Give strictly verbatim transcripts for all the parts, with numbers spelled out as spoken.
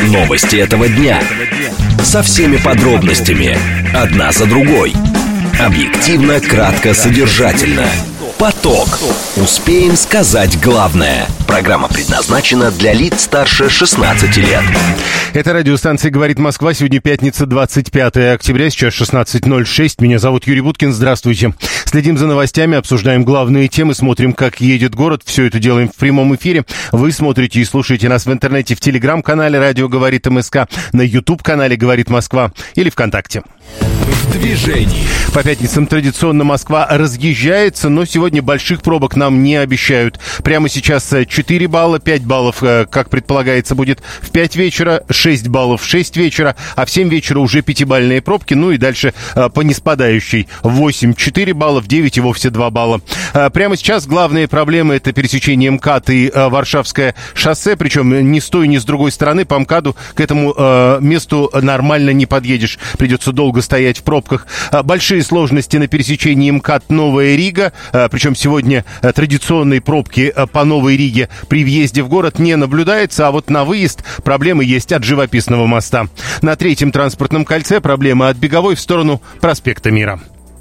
Новости этого дня. Со всеми подробностями. Одна за другой. Объективно, кратко, содержательно. Поток. Успеем сказать главное. Программа предназначена для лиц старше шестнадцати лет. Это радиостанция «Говорит Москва». Сегодня пятница, двадцать пятое октября, сейчас шестнадцать ноль шесть. Меня зовут Юрий Буткин. Здравствуйте. Следим за новостями, обсуждаем главные темы, смотрим, как едет город. Все это делаем в прямом эфире. Вы смотрите и слушаете нас в интернете, в телеграм-канале «Радио говорит МСК», на YouTube-канале «Говорит Москва» или ВКонтакте. В движении. По пятницам традиционно Москва разъезжается, но сегодня больших пробок нам не обещают. Прямо сейчас четыре балла, пять баллов, как предполагается, будет в пять вечера, шесть баллов в шесть вечера, а в семь вечера уже пятибалльные пробки, ну и дальше по неспадающей. В восемь четыре балла, в девять и вовсе два балла. Прямо сейчас главные проблемы — это пересечение МКАД и Варшавское шоссе, причем ни с той, ни с другой стороны по МКАДу к этому месту нормально не подъедешь. Придется долго стоять в пробках. Большие сложности на пересечении МКАД Новая Рига, причем сегодня традиционные пробки по Новой Риге при въезде в город не наблюдается, а вот на выезд проблемы есть от Живописного моста. На третьем транспортном кольце проблемы от Беговой в сторону проспекта Мира.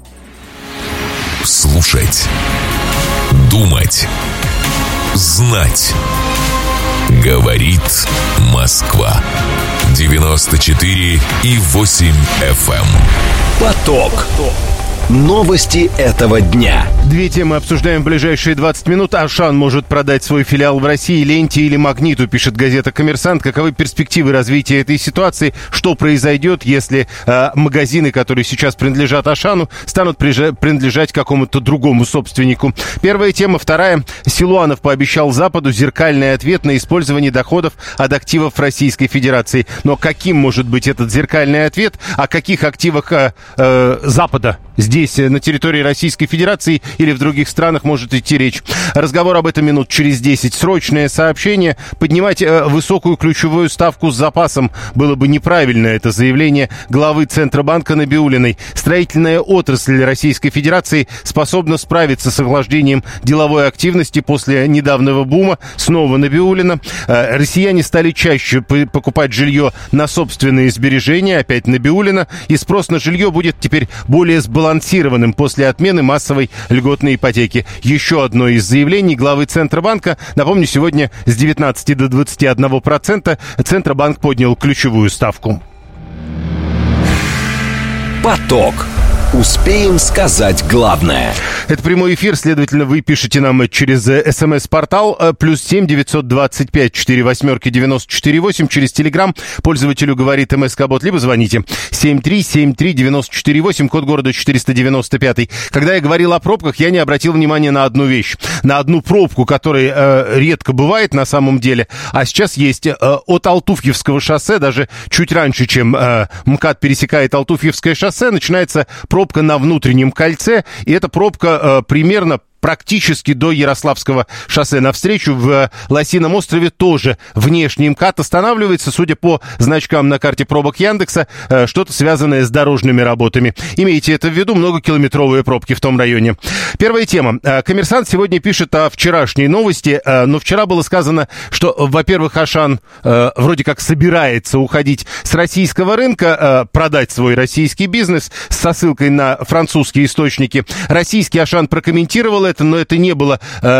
Слушать, думать, знать. Говорит Москва. девяносто четыре и восемь эф эм. Поток. Новости этого дня. Две темы обсуждаем в ближайшие двадцать минут. Ашан может продать свой филиал в России Ленте или Магниту, пишет газета «Коммерсант». Каковы перспективы развития этой ситуации? Что произойдет, если э, магазины, которые сейчас принадлежат Ашану, станут прижа- принадлежать какому-то другому собственнику? Первая тема. Вторая. Силуанов пообещал Западу зеркальный ответ на использование доходов от активов Российской Федерации. Но каким может быть этот зеркальный ответ? О каких активах э, э, Запада здесь, на территории Российской Федерации или в других странах, может идти речь? Разговор об этом минут через десять. Срочное сообщение. Поднимать э, высокую ключевую ставку с запасом было бы неправильно. Это заявление главы Центробанка Набиуллиной. Строительная отрасль Российской Федерации способна справиться с охлаждением деловой активности после недавнего бума. Снова Набиуллина. Э, россияне стали чаще п- покупать жилье на собственные сбережения. Опять Набиуллина. И спрос на жилье будет теперь более сбалансированным после отмены массовой льготной ипотеки. Еще одно из заявлений главы Центробанка. Напомню, сегодня с девятнадцати до двадцати одного процента Центробанк поднял ключевую ставку. Поток. Успеем сказать главное. Это прямой эфир, следовательно, вы пишете нам через смс-портал плюс семь девятьсот двадцать пять четыре восьмерки девяносто четыре восемь, через телеграм пользователю говорит МСК-бот, либо звоните семь три семь три девяносто четыре восемь, код города четыреста девяносто пять. Когда я говорил о пробках, я не обратил внимания на одну вещь, на одну пробку, которая э, редко бывает на самом деле, а сейчас есть э, от Алтуфьевского шоссе, даже чуть раньше, чем э, МКАД пересекает Алтуфьевское шоссе, начинается пробка на внутреннем кольце, и эта пробка э, примерно практически до Ярославского шоссе. Навстречу в Лосином острове тоже внешний МКАД останавливается, судя по значкам на карте пробок Яндекса, э, что-то связанное с дорожными работами. Имейте это в виду, многокилометровые пробки в том районе. Первая тема. «Коммерсант» сегодня пишет о вчерашней новости, э, но вчера было сказано, что, во-первых, Ашан э, вроде как собирается уходить с российского рынка, э, продать свой российский бизнес со ссылкой на французские источники. Российский Ашан прокомментировал это, но это не было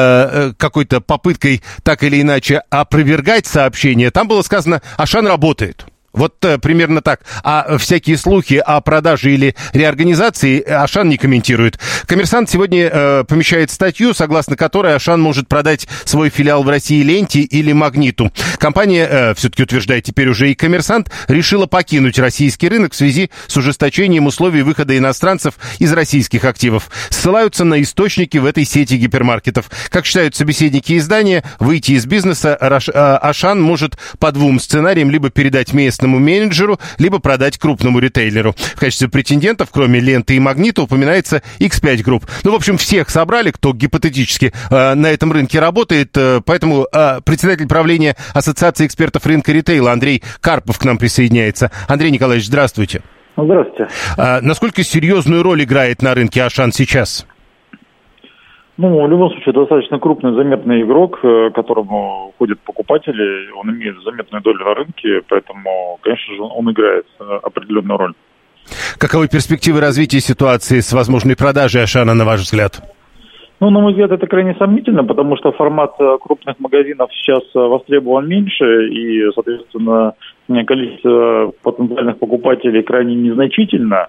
э, какой-то попыткой так или иначе опровергать сообщение. Там было сказано: Ашан работает. Вот э, примерно так. А всякие слухи о продаже или реорганизации Ашан не комментирует. «Коммерсант» сегодня э, помещает статью, согласно которой Ашан может продать свой филиал в России Ленте или Магниту. Компания, э, все-таки утверждает теперь уже и «Коммерсант», решила покинуть российский рынок в связи с ужесточением условий выхода иностранцев из российских активов. Ссылаются на источники в этой сети гипермаркетов. Как считают собеседники издания, выйти из бизнеса Ашан может по двум сценариям: либо передать место менеджеру, либо продать крупному ритейлеру. В качестве претендентов, кроме Ленты и Магнита, упоминается икс пять Group. Ну, в общем, всех собрали, кто гипотетически э, на этом рынке работает. Э, поэтому э, председатель правления Ассоциации экспертов рынка ритейла Андрей Карпов к нам присоединяется. Андрей Николаевич, здравствуйте. Здравствуйте. Э, насколько серьезную роль играет на рынке Ашан сейчас? Ну, в любом случае, достаточно крупный, заметный игрок, к которому ходят покупатели, он имеет заметную долю на рынке, поэтому, конечно же, он играет определенную роль. Каковы перспективы развития ситуации с возможной продажей «Ашана», на ваш взгляд? Ну, на мой взгляд, это крайне сомнительно, потому что формат крупных магазинов сейчас востребован меньше, и, соответственно, количество потенциальных покупателей крайне незначительно.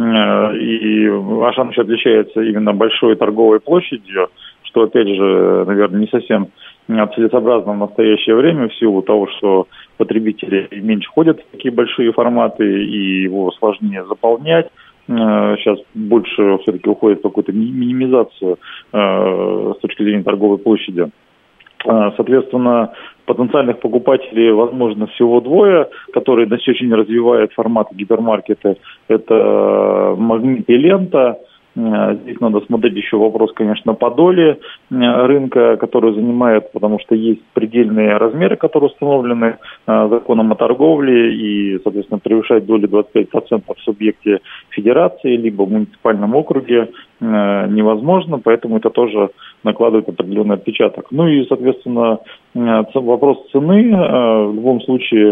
И «Ашан» еще отличается именно большой торговой площадью, что, опять же, наверное, не совсем целесообразно в настоящее время в силу того, что потребители меньше ходят в такие большие форматы, и его сложнее заполнять. Сейчас больше все-таки уходит в какую-то минимизацию э, с точки зрения торговой площади. Соответственно, потенциальных покупателей, возможно, всего двое, которые на сегодня развивают формат гипермаркета. Это «Магнит» и «Лента». Здесь надо смотреть еще вопрос, конечно, по доле рынка, который занимает, потому что есть предельные размеры, которые установлены законом о торговле, и, соответственно, превышать долю двадцать пять процентов в субъекте федерации, либо в муниципальном округе невозможно, поэтому это тоже накладывает определенный отпечаток. Ну и, соответственно, вопрос цены, в любом случае,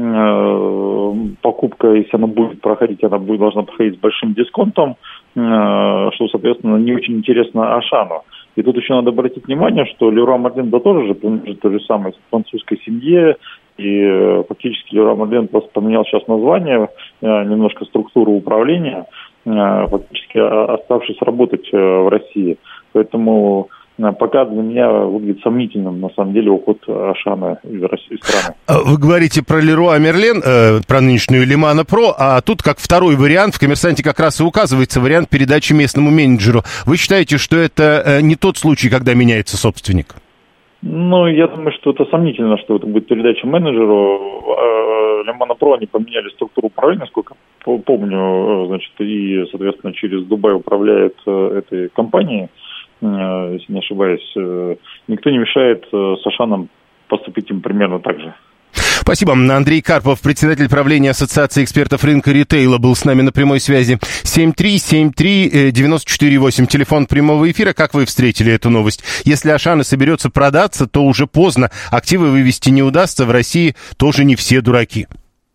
покупка, если она будет проходить, она будет, должна проходить с большим дисконтом, что, соответственно, не очень интересно «Ашану». И тут еще надо обратить внимание, что Леруа Мерлен да тоже же принадлежит той же самой французской семье, и фактически Леруа Мерлен просто поменял сейчас название, немножко структуру управления, фактически оставшись работать в России. Поэтому пока для меня выглядит сомнительным, на самом деле, уход «Ашана» из России, из страны. Вы говорите про Леруа Мерлен, э, про нынешнюю Лемана Про, а тут как второй вариант, в «Коммерсанте» как раз и указывается вариант передачи местному менеджеру. Вы считаете, что это э, не тот случай, когда меняется собственник? Ну, я думаю, что это сомнительно, что это будет передача менеджеру. Лемана Про они поменяли структуру управления, сколько помню, значит, и, соответственно, через Дубай управляет этой компанией. Если не ошибаюсь, никто не мешает с «Ашаном» поступить им примерно так же. Спасибо. Андрей Карпов, председатель правления Ассоциации экспертов рынка ритейла, был с нами на прямой связи. семь три семь три девять четыре восемь, телефон прямого эфира. Как вы встретили эту новость? Если «Ашана» соберется продаться, то уже поздно. Активы вывести не удастся. В России тоже не все дураки.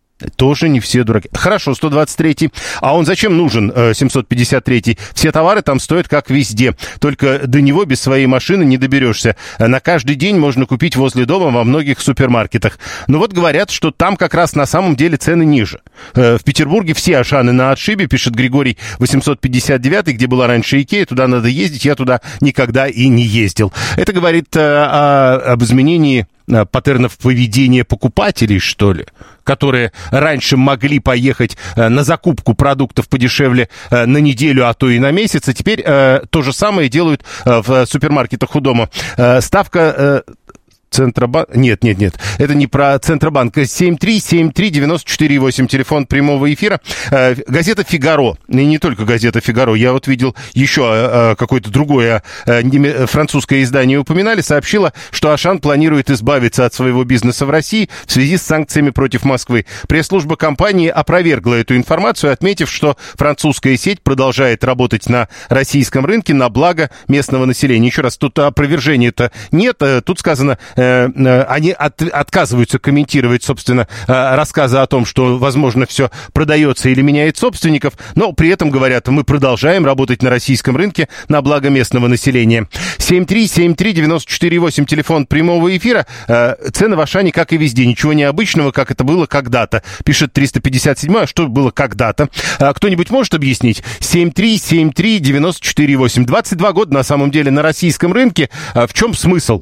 Тоже не все дураки. Хорошо, сто двадцать третий. А он зачем нужен, семьсот пятьдесят третий? Все товары там стоят как везде. Только до него без своей машины не доберешься. На каждый день можно купить возле дома во многих супермаркетах. Но вот говорят, что там как раз на самом деле цены ниже. В Петербурге все «Ашаны» на отшибе, пишет Григорий восемьсот пятьдесят девятый, где была раньше Икея. Туда надо ездить. Я туда никогда и не ездил. Это говорит о, об изменении паттернов поведения покупателей, что ли, которые раньше могли поехать на закупку продуктов подешевле на неделю, а то и на месяц, а теперь то же самое делают в супермаркетах у дома. Ставка... Центробанк... Нет, нет, нет. Это не про Центробанк. семь три семь три девять четыре восемь. Телефон прямого эфира. Э, газета «Фигаро». И не только газета «Фигаро». Я вот видел еще э, какое-то другое э, французское издание упоминали. Сообщило, что «Ашан» планирует избавиться от своего бизнеса в России в связи с санкциями против Москвы. Пресс-служба компании опровергла эту информацию, отметив, что французская сеть продолжает работать на российском рынке на благо местного населения. Еще раз, тут опровержения-то нет. Тут сказано... Они от, отказываются комментировать, собственно, рассказы о том, что, возможно, все продается или меняет собственников, но при этом говорят, мы продолжаем работать на российском рынке на благо местного населения. семь три семь три девять четыре восемь, телефон прямого эфира. Цены в «Ашане», как и везде, ничего необычного, как это было когда-то, пишет триста пятьдесят седьмой. А что было когда-то? Кто-нибудь может объяснить? семь три семь три девять четыре восемь. двадцать два года, на самом деле, на российском рынке. В чем смысл?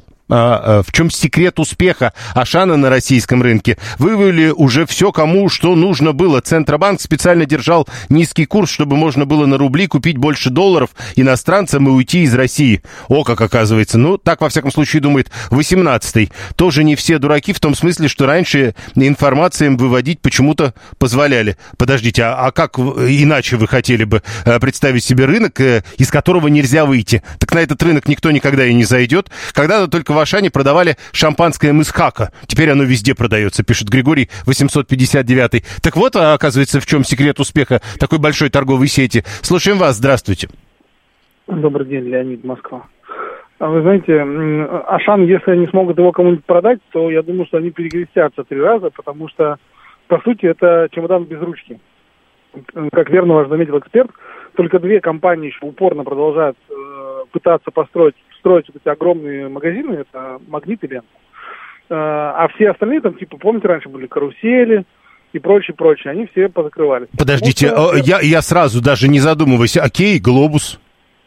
В чем секрет успеха «Ашана» на российском рынке? Вывели уже все, кому что нужно было. Центробанк специально держал низкий курс, чтобы можно было на рубли купить больше долларов иностранцам и уйти из России. О, как оказывается. Ну, так, во всяком случае, думает восемнадцатый. Тоже не все дураки, в том смысле, что раньше информацию им выводить почему-то позволяли. Подождите, а, а как иначе вы хотели бы представить себе рынок, из которого нельзя выйти? Так на этот рынок никто никогда и не зайдет. Когда-то только в «Ашане» продавали шампанское «Мысхака». Теперь оно везде продается, пишет Григорий восемьсот пятьдесят девятый. Так вот, оказывается, в чем секрет успеха такой большой торговой сети. Слушаем вас, здравствуйте. Добрый день, Леонид, Москва. А вы знаете, Ашан, если они смогут его кому-нибудь продать, то я думаю, что они перекрестятся три раза, потому что, по сути, это чемодан без ручки. Как верно ваш заметил эксперт, только две компании еще упорно продолжают э, пытаться построить строить вот эти огромные магазины, это Магнит и Лента. Э, а все остальные, там, типа, помните, раньше были карусели и прочее, прочее, они все позакрывались. Подождите, что... я, я сразу даже не задумываюсь, Окей, Глобус?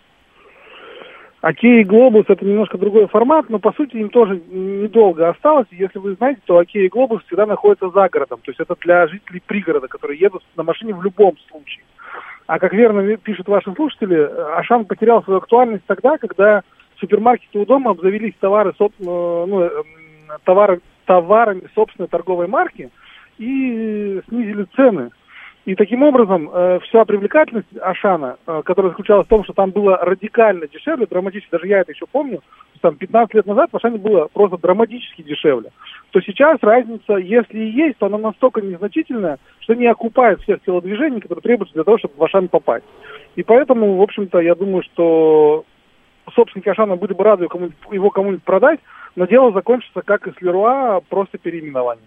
Окей, Глобус это немножко другой формат, но по сути им тоже недолго осталось. Если вы знаете, то Окей и Глобус всегда находятся за городом. То есть это для жителей пригорода, которые едут на машине в любом случае. А как верно пишут ваши слушатели, Ашан потерял свою актуальность тогда, когда супермаркеты у дома обзавелись товары, ну, товары, товарами собственной торговой марки и снизили цены. И таким образом э, вся привлекательность Ашана, э, которая заключалась в том, что там было радикально дешевле, драматически, даже я это еще помню, там пятнадцать лет назад в Ашане было просто драматически дешевле, то сейчас разница, если и есть, то она настолько незначительная, что не окупает всех телодвижений, которые требуются для того, чтобы в Ашан попасть. И поэтому, в общем-то, я думаю, что собственники Ашана были бы рады его кому-нибудь продать, но дело закончится, как и с Леруа, просто переименованием.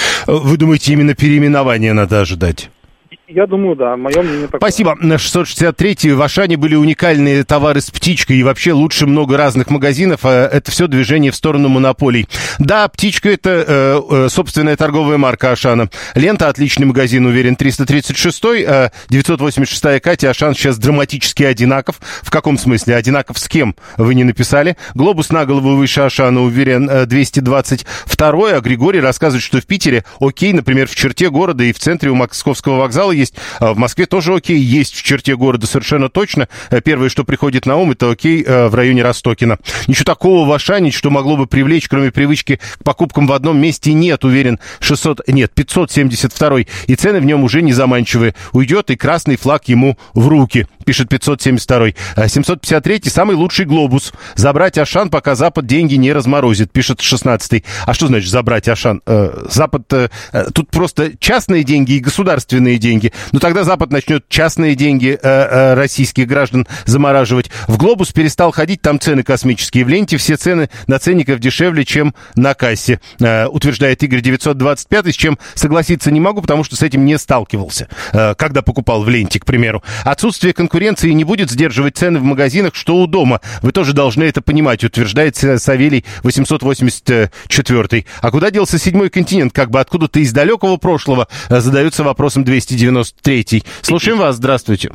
Вы думаете, именно переименование надо ожидать? Я думаю, да, мое мнение такое. Спасибо. На шестьсот шестьдесят третий в Ашане были уникальные товары с птичкой, и вообще лучше много разных магазинов. Это все движение в сторону монополий. Да, птичка — это э, собственная торговая марка Ашана. Лента — отличный магазин, уверен, триста тридцать шестой, э, девятьсот восемьдесят шестая Катя, Ашан сейчас драматически одинаков. В каком смысле? Одинаков с кем? Вы не написали. Глобус на голову выше Ашана, уверен, двести двадцать второй, а Григорий рассказывает, что в Питере Окей, например, в черте города и в центре у Московского вокзала есть. В Москве тоже Окей есть в черте города, совершенно точно. Первое, что приходит на ум, это Окей в районе Ростокина. Ничего такого в Ашане, что могло бы привлечь, кроме привычки к покупкам в одном месте, нет, уверен, шестьсот, нет, пятьсот семьдесят второй. И цены в нем уже не заманчивые. Уйдет и красный флаг ему в руки, пишет пятьсот семьдесят второй. семьсот пятьдесят третий, самый лучший Глобус. Забрать Ашан, пока Запад деньги не разморозит, пишет шестнадцатый. А что значит забрать Ашан? Запад, тут просто частные деньги и государственные деньги. Но тогда Запад начнет частные деньги э, э, российских граждан замораживать. В Глобус перестал ходить, там цены космические. В Ленте все цены на ценников дешевле, чем на кассе, э, утверждает Игорь девятьсот двадцать пятый, с чем согласиться не могу, потому что с этим не сталкивался, э, когда покупал в Ленте, к примеру. Отсутствие конкуренции не будет сдерживать цены в магазинах, что у дома. Вы тоже должны это понимать, утверждает Савелий восемьсот восемьдесят четвёртый. А куда делся седьмой континент? Как бы откуда-то из далекого прошлого э, задается вопросом двести девяносто третий. Слушаем вас, здравствуйте.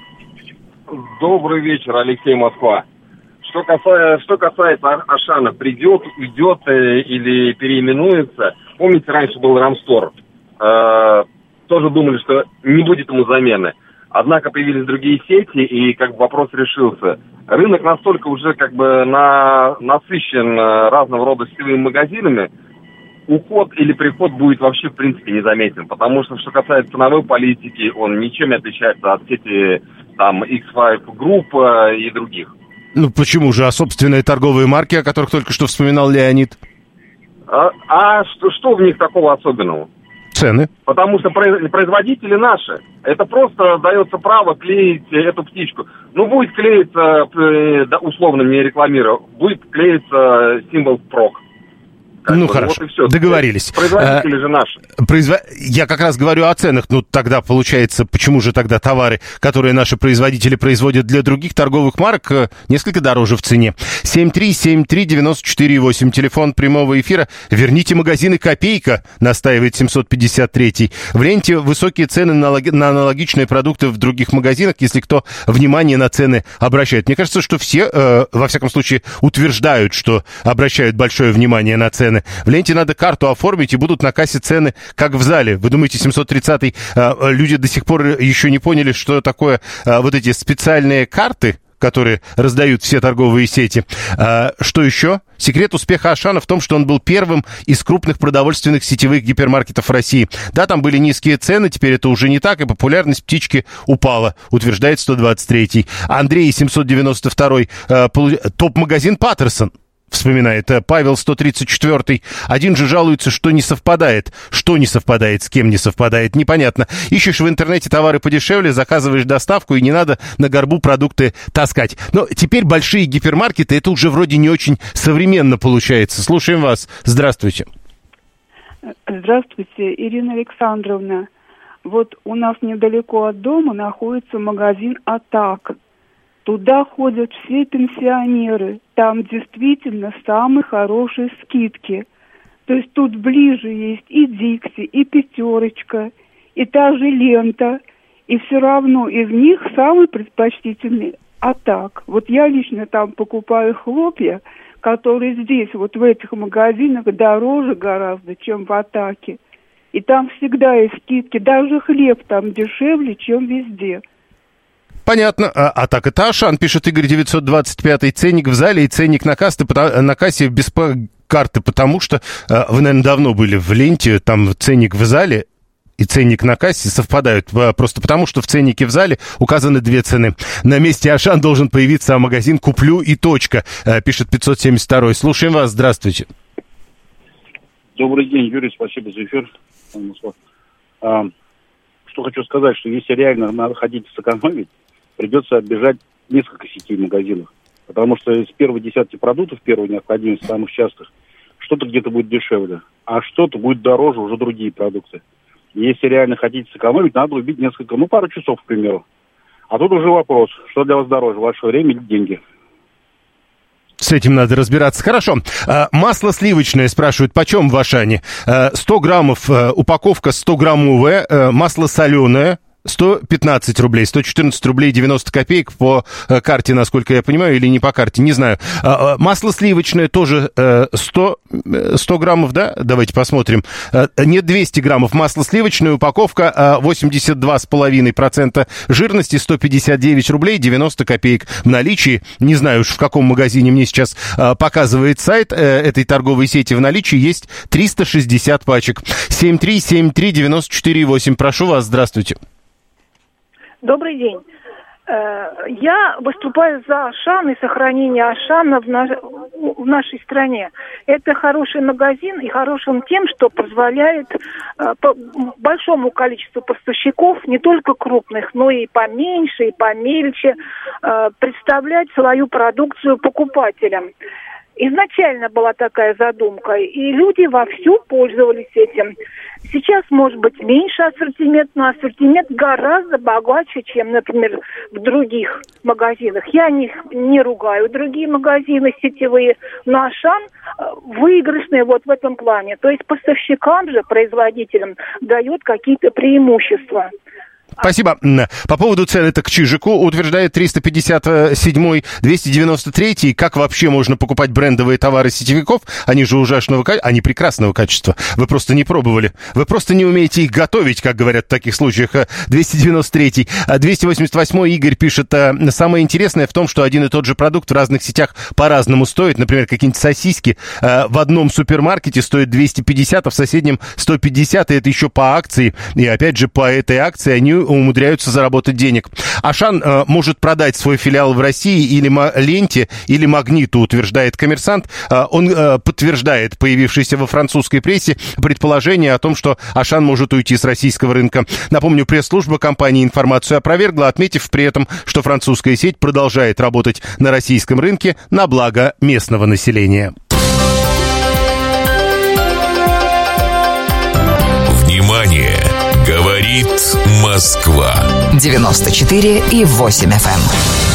Добрый вечер, Алексей, Москва. Что касается, что касается Ашана, придет, уйдет э, или переименуется. Помните, раньше был Рамстор. Э, тоже думали, что не будет ему замены. Однако появились другие сети, и как бы вопрос решился. Рынок настолько уже как бы на, насыщен разного рода сетевыми магазинами, уход или приход будет вообще, в принципе, незаметен. Потому что, что касается ценовой политики, он ничем не отличается от сети там икс пять Group и других. Ну, почему же? А собственные торговые марки, о которых только что вспоминал Леонид? А, а что, что в них такого особенного? Цены. Потому что производители наши. Это просто дается право клеить эту птичку. Ну, будет клеиться, условно не рекламирую, будет клеиться символ ПРОК. Как ну, бы, хорошо, вот и все. договорились. Производители а, же наши. Произво... Я как раз говорю о ценах. Ну, тогда получается, почему же тогда товары, которые наши производители производят для других торговых марок, несколько дороже в цене. семь три семь три девять четыре восемь, телефон прямого эфира. Верните магазины «Копейка», настаивает семьсот пятьдесят третий. В Ленте высокие цены на, лог... на аналогичные продукты в других магазинах, если кто внимание на цены обращает. Мне кажется, что все, э, во всяком случае, утверждают, что обращают большое внимание на цены. В Ленте надо карту оформить, и будут на кассе цены, как в зале. Вы думаете, семьсот тридцатый, э, люди до сих пор еще не поняли, что такое э, вот эти специальные карты, которые раздают все торговые сети. А, что еще? Секрет успеха Ашана в том, что он был первым из крупных продовольственных сетевых гипермаркетов России. Да, там были низкие цены, теперь это уже не так, и популярность птички упала, утверждает сто двадцать третий. Андрей, семьсот девяносто второй, а, полу... топ-магазин Паттерсон. Вспоминает Павел сто тридцать четвёртый. Один же жалуется, что не совпадает. Что не совпадает, с кем не совпадает, непонятно. Ищешь в интернете товары подешевле, заказываешь доставку, и не надо на горбу продукты таскать. Но теперь большие гипермаркеты, это уже вроде не очень современно получается. Слушаем вас. Здравствуйте. Здравствуйте, Ирина Александровна. Вот у нас недалеко от дома находится магазин «Атак». Туда ходят все пенсионеры. Там действительно самые хорошие скидки. То есть тут ближе есть и Дикси, и Пятерочка, и та же Лента. И все равно из них самый предпочтительный «Атак». Вот я лично там покупаю хлопья, которые здесь, вот в этих магазинах, дороже гораздо, чем в «Атаке». И там всегда есть скидки. Даже хлеб там дешевле, чем везде. Понятно. А, а так это Ашан, пишет Игорь девятьсот двадцать пятый. Ценник в зале и ценник на, кассы, на кассе без карты, потому что а, вы, наверное, давно были в Ленте, там ценник в зале и ценник на кассе совпадают, просто потому что в ценнике в зале указаны две цены. На месте Ашан должен появиться магазин «Куплю и точка», пишет пятьсот семьдесят второй. Слушаем вас, здравствуйте. Добрый день, Юрий, спасибо за эфир. А, что хочу сказать, что если реально надо ходить сэкономить, придется оббежать несколько сетей магазинов. Потому что из первой десятки продуктов, первой необходимости, самых частых, что-то где-то будет дешевле, а что-то будет дороже уже другие продукты. Если реально хотите сэкономить, надо убить несколько, ну, пару часов, к примеру. А тут уже вопрос, что для вас дороже, ваше время или деньги? С этим надо разбираться. Хорошо. Масло сливочное, спрашивают, почем в Ашане? сто граммов, упаковка сто граммовая, масло соленое. сто пятнадцать рублей, сто четырнадцать рублей девяносто копеек по карте, насколько я понимаю, или не по карте, не знаю. Масло сливочное тоже сто, сто граммов, да? Давайте посмотрим. Нет, двести граммов. Масло сливочное, упаковка восемьдесят два и пять десятых процента жирности, сто пятьдесят девять рублей девяносто копеек в наличии. Не знаю уж, в каком магазине мне сейчас показывает сайт этой торговой сети. В наличии есть триста шестьдесят пачек. семь три семь три девять четыре восемь. Прошу вас, здравствуйте. Добрый день. Я выступаю за Ашан и сохранение Ашана в, наш... в нашей стране. Это хороший магазин и хорошим тем, что позволяет по большому количеству поставщиков, не только крупных, но и поменьше, и помельче, представлять свою продукцию покупателям. Изначально была такая задумка, и люди вовсю пользовались этим. Сейчас, может быть, меньше ассортимент, но ассортимент гораздо богаче, чем, например, в других магазинах. Я не, не ругаю другие магазины сетевые, но Ашан выигрышный вот в этом плане. То есть поставщикам же, производителям, дает какие-то преимущества. Спасибо. По поводу цен, это к Чижику утверждает триста пятьдесят седьмой, двести девяносто третий. Как вообще можно покупать брендовые товары сетевиков? Они же ужасного качества, они прекрасного качества. Вы просто не пробовали. Вы просто не умеете их готовить, как говорят в таких случаях. двести девяносто третий. двести восемьдесят восьмой Игорь пишет, самое интересное в том, что один и тот же продукт в разных сетях по-разному стоит. Например, какие-нибудь сосиски в одном супермаркете стоят двести пятьдесят, а в соседнем сто пятьдесят, и это еще по акции. И опять же, по этой акции они умудряются заработать денег. Ашан э, может продать свой филиал в России или Ленте, или Магниту, утверждает «Коммерсант». Э, он э, подтверждает появившееся во французской прессе предположение о том, что Ашан может уйти с российского рынка. Напомню, пресс-служба компании информацию опровергла, отметив при этом, что французская сеть продолжает работать на российском рынке на благо местного населения. Внимание! Говорит Москва. девяносто четыре и восемь эф эм.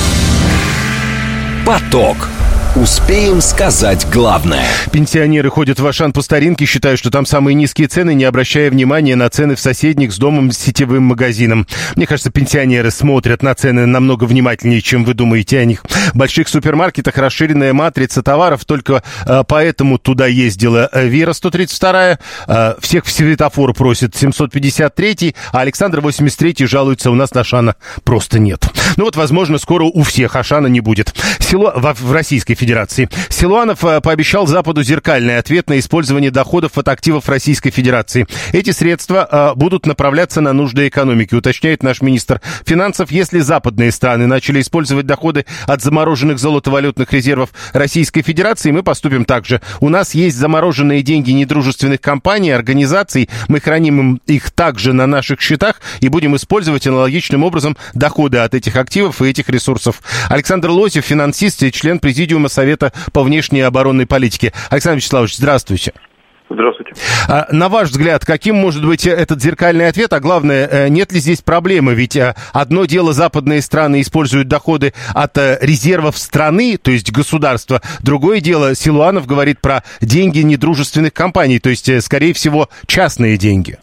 Поток. Успеем сказать главное. Пенсионеры ходят в Ашан по старинке, считают, что там самые низкие цены, не обращая внимания на цены в соседних с домом сетевым магазином. Мне кажется, пенсионеры смотрят на цены намного внимательнее, чем вы думаете о них. В больших супермаркетах расширенная матрица товаров, только э, поэтому туда ездила Вера сто тридцать вторая, э, всех в светофор просит семьсот пятьдесят третий, а Александр восемьдесят третий жалуется, у нас Ашана просто нет. Ну вот, возможно, скоро у всех Ашана не будет. Село в, в Российской Федерации. Силуанов пообещал Западу зеркальный ответ на использование доходов от активов Российской Федерации. Эти средства будут направляться на нужды экономики, уточняет наш министр финансов. Если западные страны начали использовать доходы от замороженных золотовалютных резервов Российской Федерации, мы поступим так же. У нас есть замороженные деньги недружественных компаний, организаций. Мы храним их также на наших счетах и будем использовать аналогичным образом доходы от этих активов и этих ресурсов. Александр Лосев, финансист и член Президиума Совета по внешней и оборонной политике. Александр Вячеславович, здравствуйте. Здравствуйте. А, на ваш взгляд, каким может быть этот зеркальный ответ? А главное, нет ли здесь проблемы? Ведь одно дело, западные страны используют доходы от резервов страны, то есть государства. Другое дело, Силуанов говорит про деньги недружественных компаний, то есть, скорее всего, частные деньги.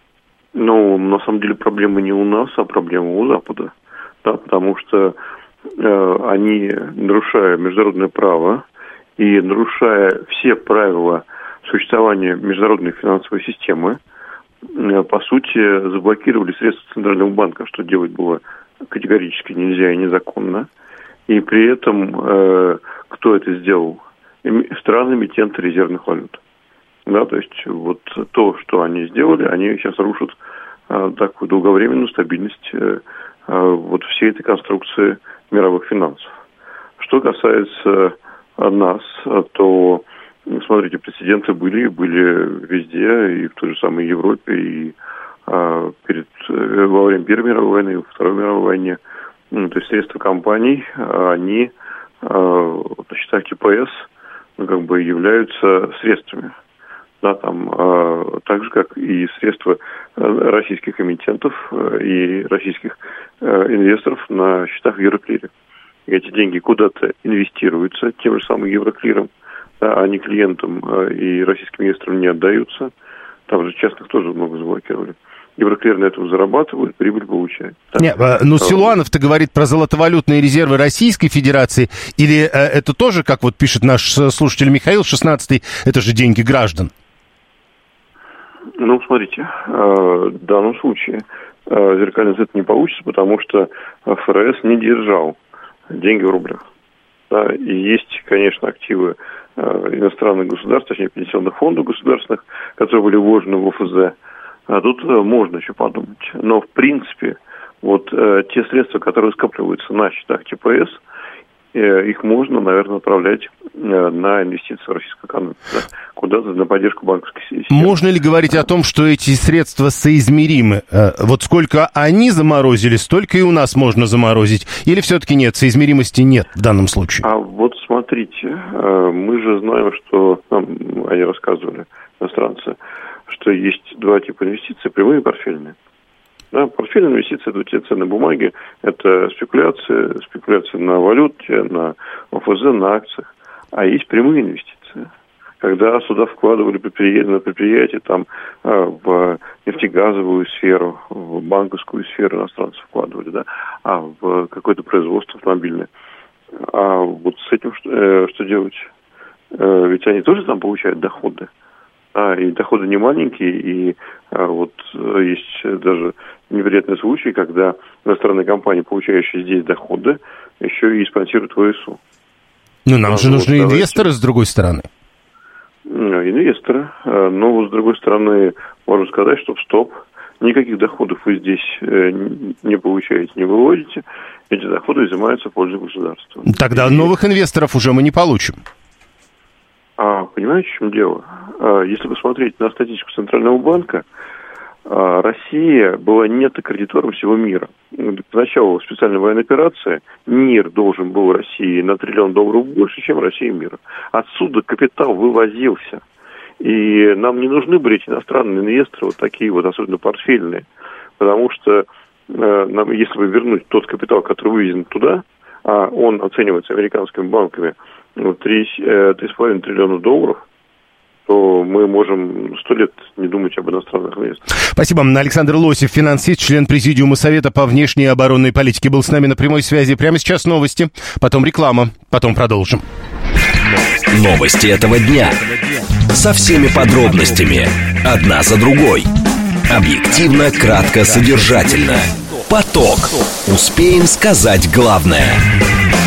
Ну, на самом деле, проблема не у нас, а проблема у Запада. Да, потому что э, они, нарушая международное право и нарушая все правила существования международной финансовой системы, э, по сути, заблокировали средства Центрального банка, что делать было категорически нельзя и незаконно. И при этом э, кто это сделал? Страны-эмитенты резервных валют. Да, то есть вот то, что они сделали, они сейчас рушат э, такую долговременную стабильность э, вот всей этой конструкции мировых финансов. Что касается нас, то, смотрите, прецеденты были, были везде, и в той же самой Европе, и а, перед, во время Первой мировой войны, и во Второй мировой войне. Ну, то есть средства компаний, они а, на счетах ТПС, ну, как бы являются средствами. Да, там, а, так же, как и средства российских эмитентов и российских а, инвесторов на счетах в Евроклире. Эти деньги куда-то инвестируются тем же самым Евроклиром, да, они клиентам а, и российским инвесторам не отдаются. Там же частных тоже много заблокировали. Евроклир на этом зарабатывает, прибыль получает. Так? Нет, ну Силуанов-то говорит про золотовалютные резервы Российской Федерации, или это тоже, как вот пишет наш слушатель Михаил, шестнадцатый, это же деньги граждан? Ну, смотрите, в данном случае зеркальный ответ не получится, потому что ФРС не держал деньги в рублях. Да, и есть, конечно, активы иностранных государств, точнее, пенсионных фондов государственных, которые были вложены в ОФЗ. А тут можно еще подумать. Но, в принципе, вот те средства, которые скапливаются на счетах ТПС, их можно, наверное, направлять на инвестиции в российскую экономику, да, куда-то на поддержку банковской системы. Можно ли говорить о том, что эти средства соизмеримы? Вот сколько они заморозили, столько и у нас можно заморозить? Или все-таки нет, соизмеримости нет в данном случае? А вот смотрите, мы же знаем, что нам они рассказывали, иностранцы, что есть два типа инвестиций, прямые и портфельные. Да, портфельные инвестиции – это те ценные бумаги, это спекуляции, спекуляции на валюте, на ОФЗ, на акциях. А есть прямые инвестиции, когда сюда вкладывали предприятия, на предприятия, там, в нефтегазовую сферу, в банковскую сферу иностранцев вкладывали, да, а в какое-то производство автомобильное. А вот с этим что, что делать? Ведь они тоже там получают доходы. А, и доходы не маленькие, и а, вот есть даже неприятные случаи, когда иностранные компании, получающие здесь доходы, еще и спонсируют ВСУ. Ну, нам а, же вот нужны давайте... инвесторы, с другой стороны. Ну, инвесторы. А, но, вот, с другой стороны, можно сказать, что стоп, никаких доходов вы здесь э, не получаете, не выводите. Эти доходы изымаются в пользу государства. Тогда и... новых инвесторов уже мы не получим. А, понимаете, в чем дело? А, если посмотреть на статистику Центрального банка, а, Россия была нет-кредитором всего мира. Поначалу специальной военной операции мир должен был России на триллион долларов больше, чем Россия мира. Отсюда капитал вывозился. И нам не нужны были эти иностранные инвесторы, вот такие вот, особенно портфельные. Потому что э, нам, если бы вернуть тот капитал, который вывезен туда, а он оценивается американскими банками, три с половиной триллиона долларов, то мы можем сто лет не думать об иностранных инвесторах. Спасибо. Александр Лосев, финансист, член Президиума Совета по внешней и оборонной политике, был с нами на прямой связи. Прямо сейчас новости, потом реклама, потом продолжим. Новости этого дня. Со всеми подробностями. Одна за другой. Объективно, кратко, содержательно. Поток. Успеем сказать главное.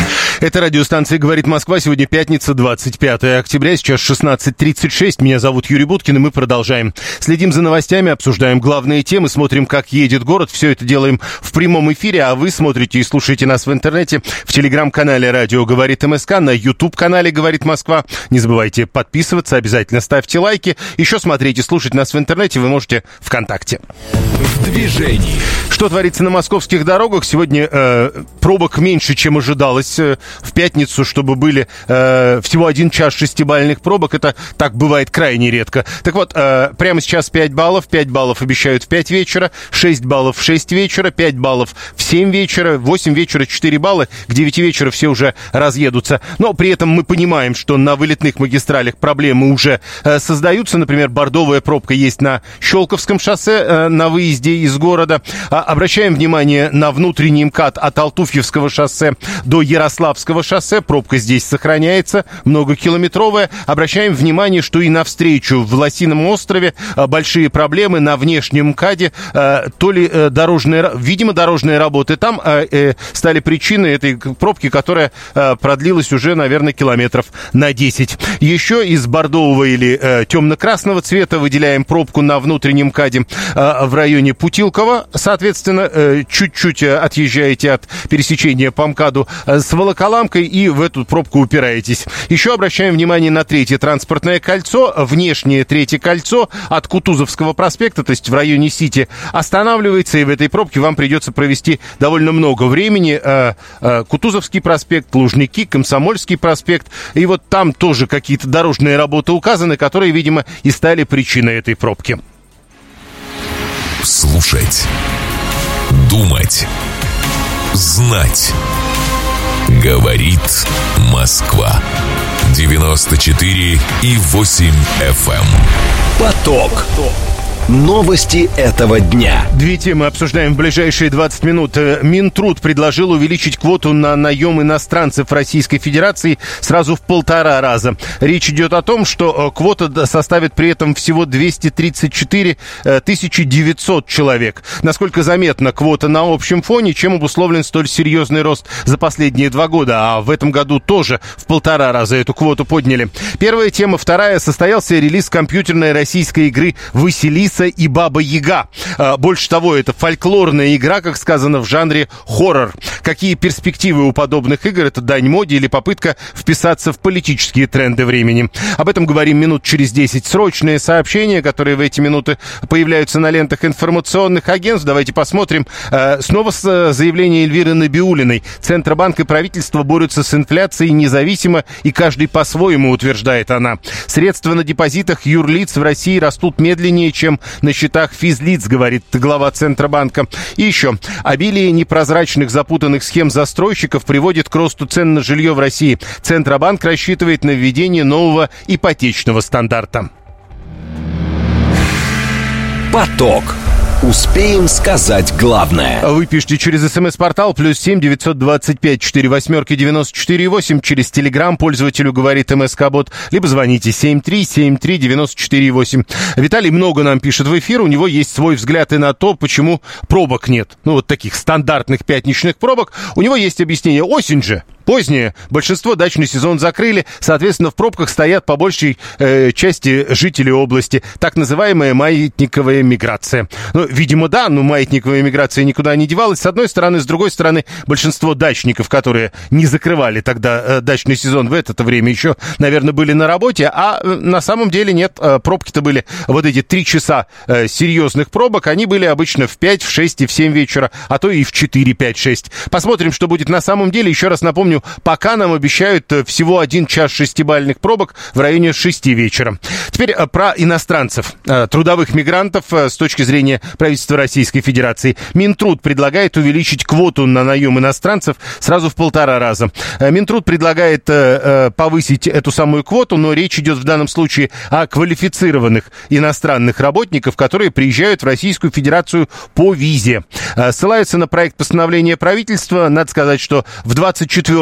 Это радиостанция «Говорит Москва». Сегодня пятница, двадцать пятое октября. Сейчас шестнадцать тридцать шесть. Меня зовут Юрий Буткин, и мы продолжаем. Следим за новостями, обсуждаем главные темы, смотрим, как едет город. Все это делаем в прямом эфире, а вы смотрите и слушаете нас в интернете, в телеграм-канале «Радио Говорит МСК», на ютуб-канале «Говорит Москва». Не забывайте подписываться, обязательно ставьте лайки. Еще смотреть и слушать нас в интернете вы можете ВКонтакте. В движении. Что творится на московских дорогах? Сегодня э, пробок меньше, чем ожидалось. Э, в пятницу, чтобы были э, всего один час шестибалльных пробок. Это так бывает крайне редко. Так вот, э, прямо сейчас пять баллов. пять баллов обещают в пять вечера. шесть баллов в шесть вечера. пять баллов в семь вечера. в восемь вечера четыре балла. К девяти вечера все уже разъедутся. Но при этом мы понимаем, что на вылетных магистралях проблемы уже э, создаются. Например, бордовая пробка есть на Щелковском шоссе э, на выезде из города. Обращаем внимание на внутренний МКАД от Алтуфьевского шоссе до Ярославского шоссе. Пробка здесь сохраняется, многокилометровая. Обращаем внимание, что и навстречу в Лосином острове большие проблемы на внешнем МКАДе. То ли дорожные, видимо, дорожные работы там стали причиной этой пробки, которая продлилась уже, наверное, километров на десять. Еще из бордового или темно-красного цвета выделяем пробку на внутреннем МКАДе в районе Путилково. Соответственно, чуть-чуть отъезжаете от пересечения по МКАДу с Волоколамкой и в эту пробку упираетесь. Еще обращаем внимание на третье транспортное кольцо. Внешнее третье кольцо от Кутузовского проспекта, то есть в районе Сити, останавливается, и в этой пробке вам придется провести довольно много времени. Кутузовский проспект, Лужники, Комсомольский проспект. И вот там тоже какие-то дорожные работы указаны, которые, видимо, и стали причиной этой пробки. Слушать, думать, знать. Говорит Москва. девяносто четыре и восемь эф эм. Поток. Новости этого дня. Две темы обсуждаем в ближайшие двадцать минут. Минтруд предложил увеличить квоту на наем иностранцев Российской Федерации сразу в полтора раза. Речь идет о том, что квота составит при этом всего двести тридцать четыре тысячи девятьсот человек. Насколько заметна квота на общем фоне, чем обусловлен столь серьезный рост за последние два года, а в этом году тоже в полтора раза эту квоту подняли. Первая тема. Вторая. Состоялся релиз компьютерной российской игры «Василиса и Баба-Яга». Больше того, это фольклорная игра, как сказано, в жанре хоррор. Какие перспективы у подобных игр? Это дань моде или попытка вписаться в политические тренды времени? Об этом говорим минут через десять. Срочные сообщения, которые в эти минуты появляются на лентах информационных агентств. Давайте посмотрим. Снова заявление Эльвиры Набиуллиной. Центробанк и правительство борются с инфляцией независимо, и каждый по-своему, утверждает она. Средства на депозитах юрлиц в России растут медленнее, чем на счетах физлиц, говорит глава Центробанка. И еще. Обилие непрозрачных запутанных схем застройщиков приводит к росту цен на жилье в России. Центробанк рассчитывает на введение нового ипотечного стандарта. Поток. Успеем сказать главное. Вы пишите через СМС-портал плюс семь девятьсот двадцать пять четыре восьмерки девяносто четыре восемь, через Телеграм пользователю говорит МСК-бот, либо звоните семь три семь три девяносто четыре восемь. Виталий много нам пишет в эфир, у него есть свой взгляд и на то, почему пробок нет. Ну, вот таких стандартных пятничных пробок. У него есть объяснение. Осень же. Позднее. Большинство дачный сезон закрыли. Соответственно, в пробках стоят по большей э, части жители области. Так называемая маятниковая миграция. Ну, видимо, да, но маятниковая миграция никуда не девалась. С одной стороны. С другой стороны, большинство дачников, которые не закрывали тогда э, дачный сезон в это время, еще, наверное, были на работе. А э, на самом деле нет. Э, пробки-то были вот эти три часа э, серьезных пробок. Они были обычно в пять, в шесть и в семь вечера. А то и в четыре, пять, шесть. Посмотрим, что будет на самом деле. Еще раз напомню, пока нам обещают всего один час шестибалльных пробок в районе шести вечера. Теперь про иностранцев, трудовых мигрантов с точки зрения правительства Российской Федерации. Минтруд предлагает увеличить квоту на наем иностранцев сразу в полтора раза. Минтруд предлагает повысить эту самую квоту, но речь идет в данном случае о квалифицированных иностранных работников, которые приезжают в Российскую Федерацию по визе. Ссылаются на проект постановления правительства. Надо сказать, что в двадцать четвёртом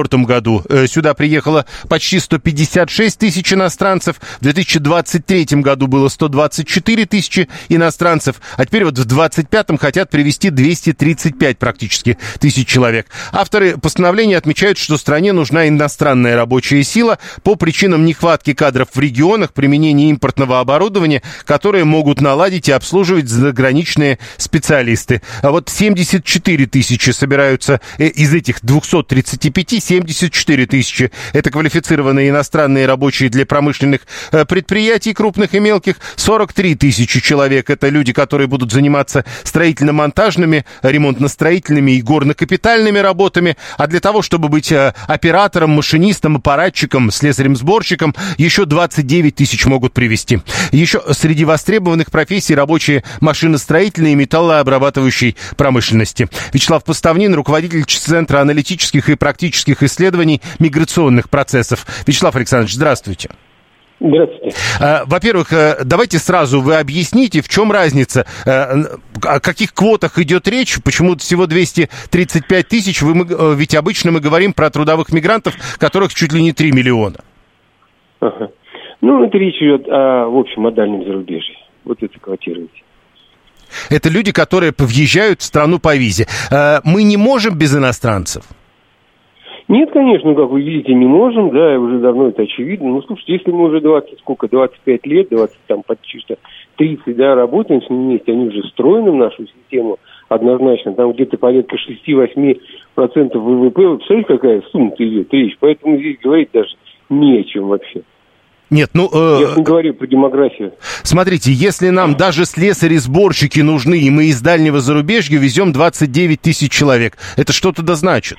четвертом году сюда приехало почти сто пятьдесят шесть тысяч иностранцев, в две тысячи двадцать третьем году было сто двадцать четыре тысячи иностранцев, а теперь вот в двадцать пятом хотят привезти двести тридцать пять практически тысяч человек. Авторы постановления отмечают, что стране нужна иностранная рабочая сила по причинам нехватки кадров в регионах, применения импортного оборудования, которые могут наладить и обслуживать заграничные специалисты. А вот семьдесят четыре тысячи собираются из этих двухсот тридцати пяти, семьдесят четыре тысячи. Это квалифицированные иностранные рабочие для промышленных предприятий, крупных и мелких. сорок три тысячи человек. Это люди, которые будут заниматься строительно-монтажными, ремонтно-строительными и горно-капитальными работами. А для того, чтобы быть оператором, машинистом, аппаратчиком, слесарем-сборщиком, еще двадцать девять тысяч могут привезти. Еще среди востребованных профессий рабочие машиностроительной и металлообрабатывающей промышленности. Вячеслав Поставнин, руководитель Центра аналитических и практических исследований миграционных процессов. Вячеслав Александрович, здравствуйте. Здравствуйте. Во-первых, давайте сразу вы объясните, в чем разница, о каких квотах идет речь, почему всего двести тридцать пять тысяч, вы, ведь обычно мы говорим про трудовых мигрантов, которых чуть ли не три миллиона. Ага. Ну, это речь идет, о, в общем, о дальнем зарубежье. Вот это квотируете. Это люди, которые въезжают в страну по визе. Мы не можем без иностранцев? Нет, конечно, как вы видите, не можем, да, уже давно это очевидно. Ну, слушайте, если мы уже двадцать, сколько, двадцать пять лет, двадцать, там, почти что тридцать, да, работаем с ними вместе, они уже встроены в нашу систему однозначно, там где-то порядка шесть-восемь процентов ВВП, вы представляете, какая сумма-то идет речь, поэтому здесь говорить даже не о чем вообще. Нет, ну... Э, Я не говорю про демографию. Смотрите, если нам даже слесари-сборщики нужны, и мы из дальнего зарубежья везем двадцать девять тысяч человек, это что-то да значит?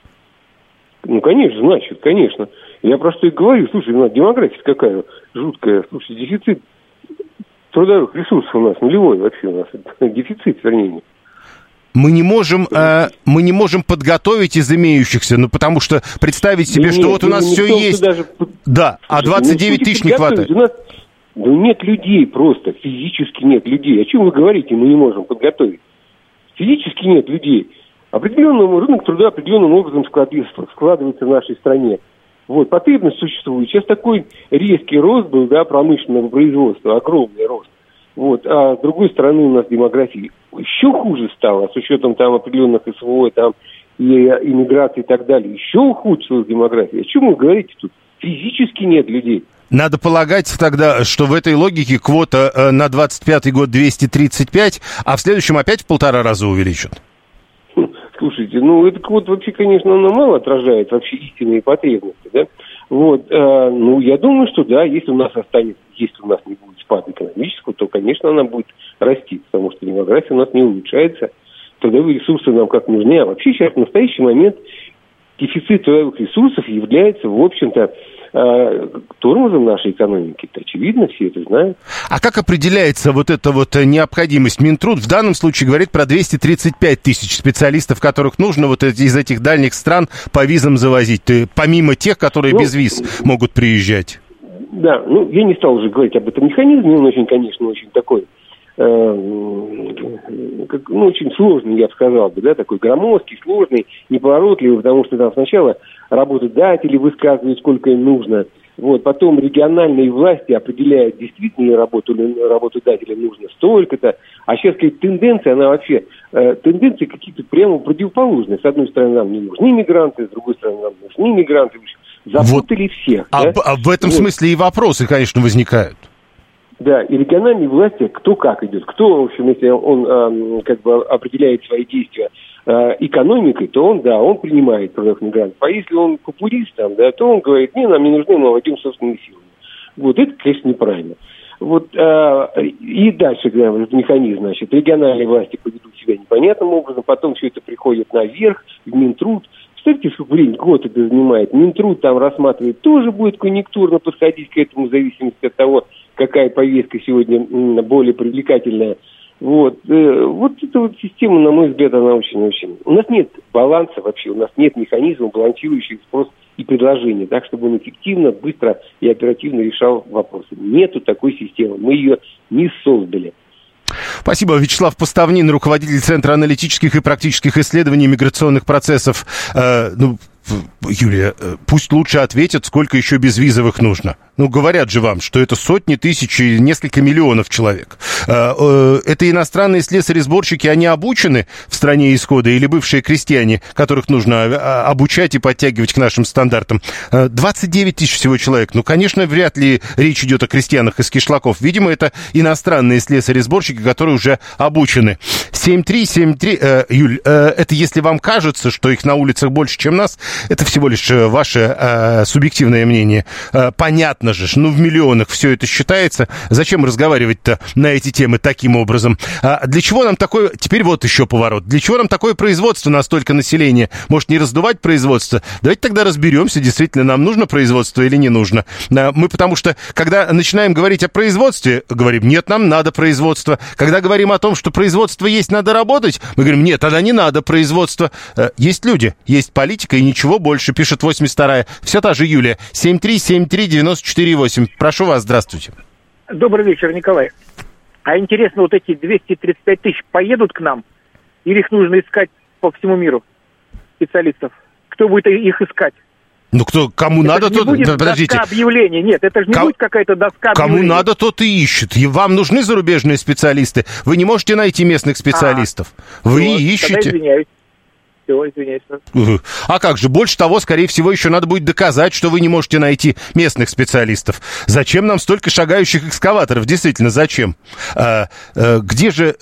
Ну, конечно, значит, конечно. Я просто и говорю, слушай, ну, демография какая жуткая. Слушай, дефицит трудовых ресурсов у нас нулевой вообще, у нас дефицит, вернее. Мы не можем, э, мы не можем подготовить из имеющихся, ну, потому что представить себе, да что нет, вот у нас все есть, даже... да, слушай, а двадцать девять тысяч не хватает. У нас... Да нет людей просто, физически нет людей. О чем вы говорите, мы не можем подготовить? Физически нет людей. Определенный рынок труда определенным образом складывается в нашей стране. Вот, потребность существует. Сейчас такой резкий рост был, да, промышленного производства, огромный рост. Вот, а с другой стороны у нас демография еще хуже стала, с учетом там определенных СВО, там, и иммиграции и так далее. Еще ухудшилась демография. О чем вы говорите тут? Физически нет людей. Надо полагать тогда, что в этой логике квота на двадцать пятый год двести тридцать пять, а в следующем опять в полтора раза увеличат. Слушайте, ну, это квота вообще, конечно, она мало отражает вообще истинные потребности, да. Вот, э, ну, я думаю, что да, если у нас останется, если у нас не будет спада экономического, то, конечно, она будет расти, потому что демография у нас не улучшается, трудовые ресурсы нам как нужны, а вообще сейчас в настоящий момент дефицит трудовых ресурсов является, в общем-то, тормозом нашей экономики. Это очевидно, все это знают. А как определяется вот эта вот необходимость? Минтруд в данном случае говорит про двести тридцать пять тысяч специалистов, которых нужно вот из этих дальних стран по визам завозить, помимо тех, которые ну, без виз могут приезжать. Да, ну, я не стал уже говорить об этом механизме, он очень, конечно, очень такой, э, как, ну, очень сложный, я бы сказал, бы, да, такой громоздкий, сложный, неповоротливый, потому что там сначала работодатели высказывают, сколько им нужно, вот, потом региональные власти определяют, действительно ли работу, работодателям нужно столько-то, а сейчас какая-то тенденция, она вообще, э, тенденции какие-то прямо противоположные. С одной стороны, нам не нужны мигранты, с другой стороны, нам нужны мигранты. Запутали вот. всех. А, да? а в этом вот. смысле и вопросы, конечно, возникают. Да, и региональные власти, кто как идет, кто, в общем, если он э, как бы определяет свои действия э, экономикой, то он, да, он принимает трудовых мигрантов. А если он популист, там, да, то он говорит, не, нам не нужны, мы войдем собственными силами. Вот, это, конечно, неправильно. Вот, э, и дальше, когда этот механизм, значит, региональные власти поведут себя непонятным образом, потом все это приходит наверх, в Минтруд. Представляете, сколько времени, год это занимает. Минтруд там рассматривает, тоже будет конъюнктурно подходить к этому, в зависимости от того, какая повестка сегодня более привлекательная. Вот. Вот эта вот система, на мой взгляд, она очень-очень... У нас нет баланса вообще, у нас нет механизма, балансирующего спрос и предложение, так, чтобы он эффективно, быстро и оперативно решал вопросы. Нету такой системы, мы ее не создали. Спасибо. Вячеслав Поставнин, руководитель Центра аналитических и практических исследований миграционных процессов. Э, ну, Юлия, пусть лучше ответят, сколько еще безвизовых нужно. Ну, говорят же вам, что это сотни тысяч и несколько миллионов человек. Это иностранные слесари-сборщики, они обучены в стране исхода или бывшие крестьяне, которых нужно обучать и подтягивать к нашим стандартам? двадцать девять тысяч всего человек. Ну, конечно, вряд ли речь идет о крестьянах из кишлаков. Видимо, это иностранные слесари-сборщики, которые уже обучены. семь три семь три... Э, Юль, э, это если вам кажется, что их на улицах больше, чем нас, это всего лишь ваше э, субъективное мнение. Э, понятно же, ну в миллионах все это считается. Зачем разговаривать-то на эти темы таким образом? А для чего нам такое... Теперь вот еще поворот. Для чего нам такое производство на столько населения? Может, не раздувать производство? Давайте тогда разберемся, действительно, нам нужно производство или не нужно. А, мы потому что, когда начинаем говорить о производстве, говорим, нет, нам надо производство. Когда говорим о том, что производство есть, надо работать, мы говорим, нет, тогда не надо производство. А, есть люди, есть политика и ничего больше, пишет восемьдесят вторая. Все та же Юлия. семь три семь три девяносто четыре восемь. Прошу вас, здравствуйте. Добрый вечер, Николай. А интересно, вот эти двести тридцать пять тысяч поедут к нам? Или их нужно искать по всему миру, специалистов? Кто будет их искать? Ну, кто, кому это надо, тот... тот... Подождите. Доска объявлений. Нет, это же не Ком... будет какая-то доска Кому объявлений. надо, тот и ищет. И вам нужны зарубежные специалисты. Вы не можете найти местных специалистов. А, Вы вот, ищете. Тогда извиняюсь. Все, извиняюсь. А как же? Больше того, скорее всего, еще надо будет доказать, что вы не можете найти местных специалистов. Зачем нам столько шагающих экскаваторов? Действительно, зачем? А, а, где же...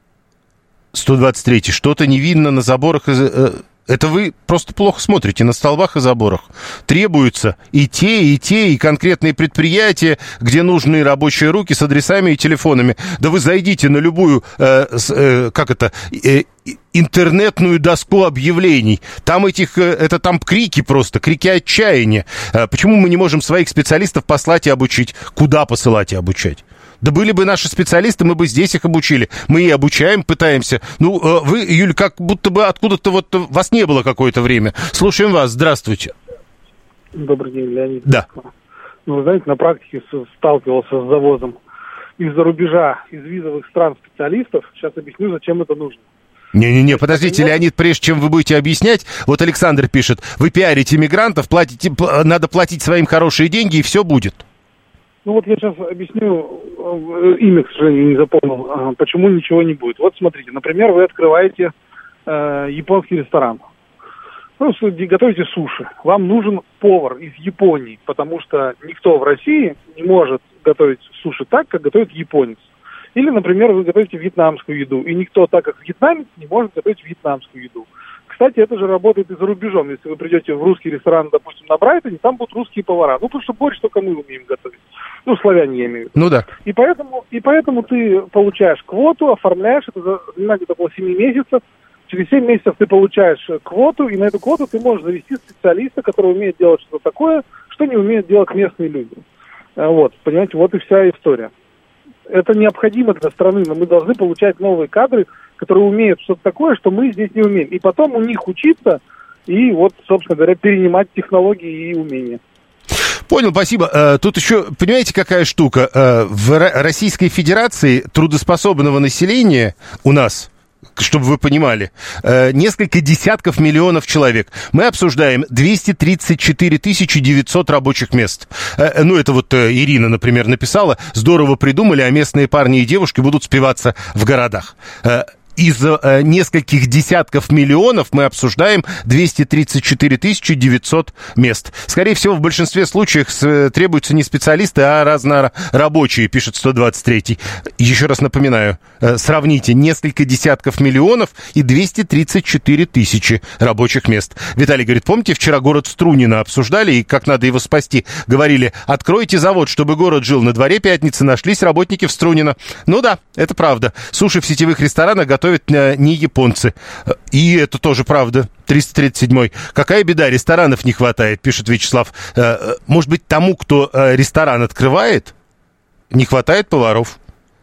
сто двадцать три. Что-то не видно на заборах... Это вы просто плохо смотрите на столбах и заборах. Требуются и те, и те, и конкретные предприятия, где нужны рабочие руки с адресами и телефонами. Да вы зайдите на любую, э, э, как это, э, интернетную доску объявлений. Там этих, э, это там крики просто, крики отчаяния. Э, почему мы не можем своих специалистов послать и обучить? Куда посылать и обучать? Да были бы наши специалисты, мы бы здесь их обучили. Мы и обучаем, пытаемся. Ну, вы, Юль, как будто бы откуда-то вот вас не было какое-то время. Слушаем вас. Здравствуйте. Добрый день, Леонид. Да. Ну, вы знаете, на практике сталкивался с завозом из-за рубежа, из визовых стран специалистов. Сейчас объясню, зачем это нужно. Не-не-не, подождите, Леонид, прежде чем вы будете объяснять, вот Александр пишет, вы пиарите мигрантов, платите, надо платить своим хорошие деньги, и все будет. Ну вот я сейчас объясню, имя, к сожалению, не запомнил, почему ничего не будет. Вот смотрите, например, вы открываете э, японский ресторан. Просто готовите суши. Вам нужен повар из Японии, потому что никто в России не может готовить суши так, как готовит японец. Или, например, вы готовите вьетнамскую еду, и никто, так как вьетнамец, не может готовить вьетнамскую еду. Кстати, это же работает и за рубежом. Если вы придете в русский ресторан, допустим, на Брайтоне, там будут русские повара. Ну, потому что борщ только мы умеем готовить. Ну, славяне, я имею в виду. Ну, да. И поэтому, и поэтому ты получаешь квоту, оформляешь, это занимает около семи месяцев. Через семь месяцев ты получаешь квоту, и на эту квоту ты можешь завести специалиста, который умеет делать что-то такое, что не умеют делать местные люди. Вот, понимаете, вот и вся история. Это необходимо для страны, но мы должны получать новые кадры, которые умеют что-то такое, что мы здесь не умеем. И потом у них учиться и вот, собственно говоря, перенимать технологии и умения. Понял, спасибо. Тут еще, понимаете, какая штука? В Российской Федерации трудоспособного населения у нас, чтобы вы понимали, несколько десятков миллионов человек. Мы обсуждаем двести тридцать четыре тысячи девятьсот рабочих мест. Ну, это вот Ирина, например, написала. Здорово придумали, а местные парни и девушки будут спиваться в городах. Из э, нескольких десятков миллионов мы обсуждаем двести тридцать четыре тысячи девятьсот мест. Скорее всего, в большинстве случаев с, требуются не специалисты, а разнорабочие, пишет сто двадцать третий. Еще раз напоминаю, э, сравните несколько десятков миллионов и двести тридцать четыре тысячи рабочих мест. Виталий говорит, помните, вчера город Струнино обсуждали и как надо его спасти? Говорили, откройте завод, чтобы город жил. На дворе пятницы нашлись работники в Струнино. Ну да, это правда. Суши в сетевых ресторанах готовят готовят не японцы. И это тоже правда. триста тридцать седьмой. Какая беда, ресторанов не хватает, пишет Вячеслав. Может быть, тому, кто ресторан открывает, не хватает поваров?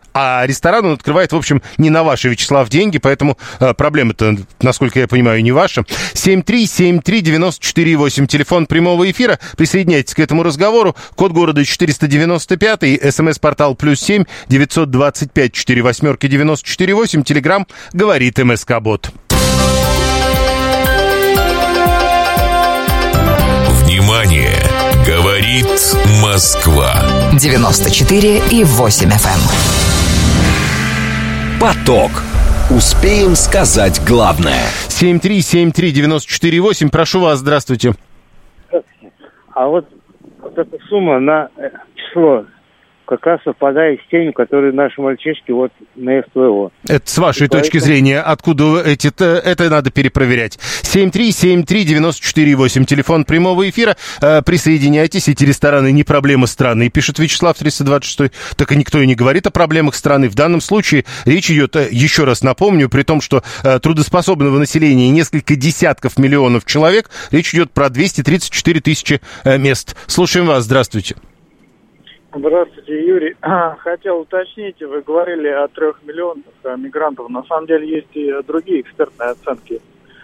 А ресторан он открывает, в общем, не на ваши, Вячеслав, деньги, поэтому э, проблема-то, насколько я понимаю, не ваша. семь три семь три девяносто четыре восемь, телефон прямого эфира. Присоединяйтесь к этому разговору. Код города четыреста девяносто пять, смс-портал плюс семь девятьсот двадцать пять четыре восьмерки девяносто четыре восемь, телеграм говорит МСК-бот. Говорит Москва. девяносто четыре и восемь эф эм. Поток. Успеем сказать главное. семь три семь три девяносто четыре восемь. Прошу вас, здравствуйте. А вот, вот эта сумма на число как раз совпадает с теми, которые наши мальчишки вот на эс тэ о. Это с вашей и точки поэтому... зрения, откуда эти, это надо перепроверять. семь три семь три девяносто четыре восемь, телефон прямого эфира. Э, присоединяйтесь, эти рестораны не проблема страны, пишет Вячеслав триста двадцать шесть. Так и никто и не говорит о проблемах страны. В данном случае речь идет, еще раз напомню, при том, что э, трудоспособного населения несколько десятков миллионов человек, речь идет про двести тридцать четыре тысячи э, мест. Слушаем вас, здравствуйте. Здравствуйте, Юрий. Хотел уточнить, вы говорили о трех миллионах мигрантов. На самом деле есть и другие экспертные оценки.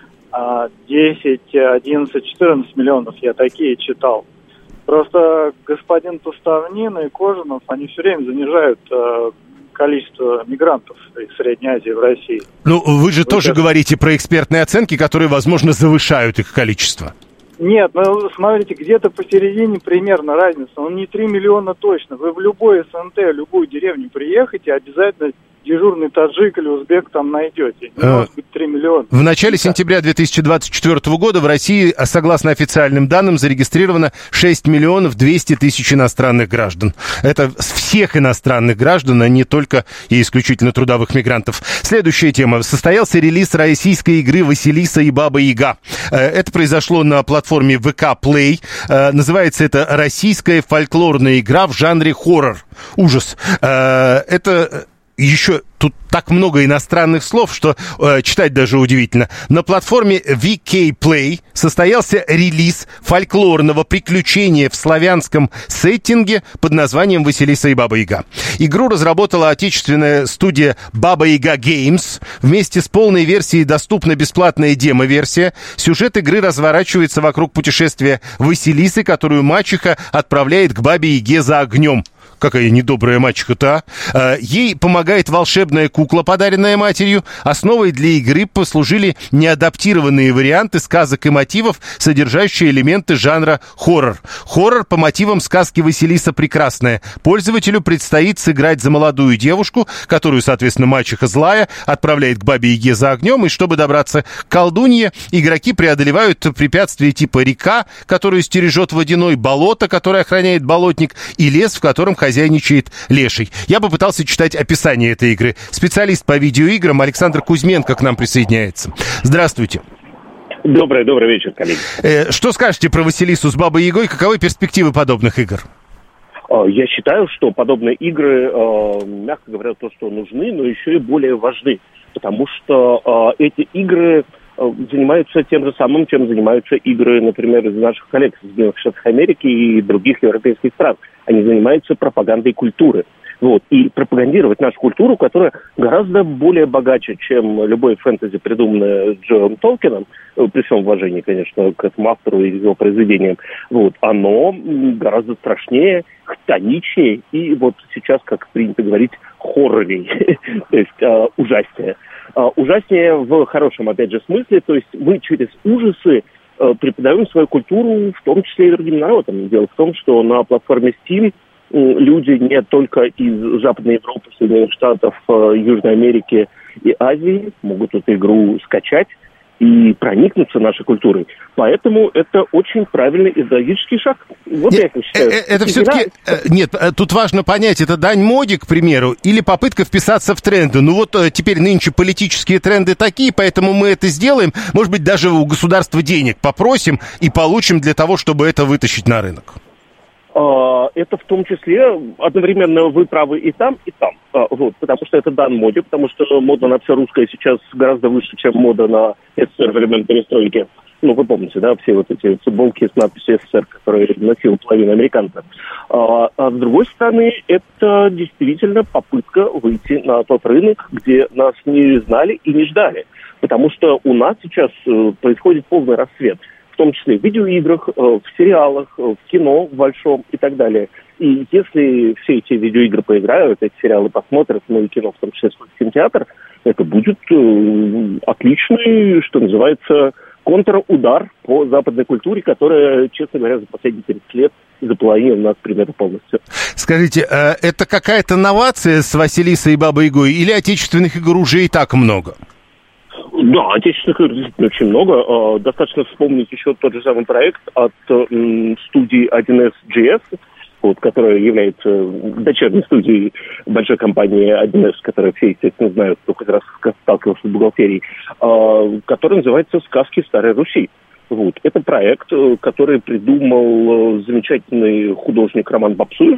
десять, одиннадцать, четырнадцать миллионов я такие читал. Просто господин Туставнин и Кожинов, они все время занижают количество мигрантов из Средней Азии в России. Ну, вы же вы тоже сейчас... говорите про экспертные оценки, которые, возможно, завышают их количество. Нет, ну, смотрите, где-то посередине примерно разница. Ну, не три миллиона точно. Вы в любой эс эн тэ, любую деревню приехайте, обязательно дежурный таджик или узбек там найдете. Не а... может быть три миллиона. В начале сентября две тысячи двадцать четвёртого года в России, согласно официальным данным, зарегистрировано шесть миллионов двести тысяч иностранных граждан. Это всех иностранных граждан, а не только и исключительно трудовых мигрантов. Следующая тема. Состоялся релиз российской игры «Василиса и Баба Яга». Это произошло на платформе вэ ка Play. Называется это «Российская фольклорная игра в жанре хоррор». Ужас. Это... Еще тут так много иностранных слов, что э, читать даже удивительно. На платформе ви кей Play состоялся релиз фольклорного приключения в славянском сеттинге под названием «Василиса и Баба Яга». Игру разработала отечественная студия Баба Яга Games. Вместе с полной версией доступна бесплатная демо-версия. Сюжет игры разворачивается вокруг путешествия Василисы, которую мачеха отправляет к Бабе Яге за огнем. Какая недобрая мачеха-то, а? Ей помогает волшебная кукла, подаренная матерью. Основой для игры послужили неадаптированные варианты сказок и мотивов, содержащие элементы жанра хоррор. Хоррор по мотивам сказки «Василиса Прекрасная». Пользователю предстоит сыграть за молодую девушку, которую, соответственно, мачеха злая отправляет к Бабе Яге за огнем, и чтобы добраться к колдунье, игроки преодолевают препятствия типа река, которую стережет водяной, болото, которое охраняет болотник, и лес, в котором хозяйничает леший. Я бы пытался читать описание этой игры. Специалист по видеоиграм Александр Кузьменко к нам присоединяется. Здравствуйте. Добрый, добрый вечер, коллеги. Э, что скажете про Василису с Бабой Ягой? Каковы перспективы подобных игр? Я считаю, что подобные игры, мягко говоря, то, что нужны, но еще и более важны. Потому что эти игры занимаются тем же самым, чем занимаются игры, например, из наших коллег из Соединенных Штатов Америки и других европейских стран. Они занимаются пропагандой культуры. Вот. И пропагандировать нашу культуру, которая гораздо более богаче, чем любой фэнтези, придуманное Джоэлом Толкином, при всем уважении, конечно, к этому автору и его произведениям, вот, оно гораздо страшнее, хтоничнее и вот сейчас, как принято говорить, хоррорней, то есть э, ужаснее. Э, ужаснее в хорошем, опять же, смысле, то есть мы через ужасы э, преподаем свою культуру, в том числе и другим народам. Дело в том, что на платформе Steam люди не только из Западной Европы, Соединенных Штатов, Южной Америки и Азии могут эту игру скачать и проникнуться нашей культурой. Поэтому это очень правильный идеологический шаг. Вот нет, я это считаю. Это все-таки... Нет, тут важно понять, это дань моде, к примеру, или попытка вписаться в тренды. Ну вот теперь нынче политические тренды такие, поэтому мы это сделаем. Может быть, даже у государства денег попросим и получим для того, чтобы это вытащить на рынок. Это в том числе одновременно вы правы и там, и там. Вот, потому что это дан моде, потому что мода на все русское сейчас гораздо выше, чем мода на СССР времен перестройки. Ну, вы помните, да, все вот эти футболки с надписью СССР, которые носила половина американцев. А, а с другой стороны, это действительно попытка выйти на тот рынок, где нас не знали и не ждали. Потому что у нас сейчас происходит полный расцвет. В том числе в видеоиграх, в сериалах, в кино в большом и так далее. И если все эти видеоигры поиграют, эти сериалы посмотрят, ну и кино в том числе в кинотеатр, это будет э, отличный, что называется, контрудар по западной культуре, которая, честно говоря, за последние тридцать лет заполонил нас примерно полностью. Скажите, это какая-то новация с Василисой и Бабой Ягой или отечественных игр уже и так много? Да, отечественных игр действительно очень много. Достаточно вспомнить еще тот же самый проект от студии один эс джи эс, вот, которая является дочерней студией большой компании один эс, которую все, естественно, знают, кто хоть раз сталкивался с бухгалтерией, который называется «Сказки Старой Руси». Вот. Это проект, который придумал замечательный художник Роман Бобсуев,